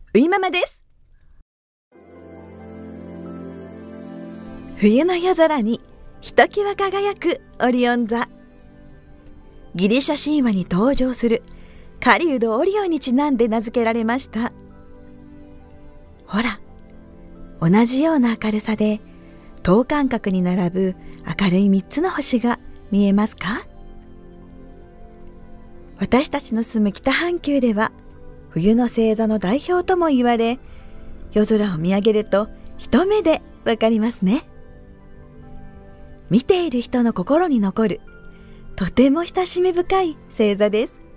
ういママです。冬の夜空にひときわ輝くオリオン座。ギリシャ神話に登場する狩人オリオンにちなんで名付けられました。ほら、同じような明るさで等間隔に並ぶ明るい3つの星が見えますか？私たちの住む北半球では冬の星座の代表とも言われ、夜空を見上げると一目でわかりますね。見ている人の心に残るとても親しみ深い星座です。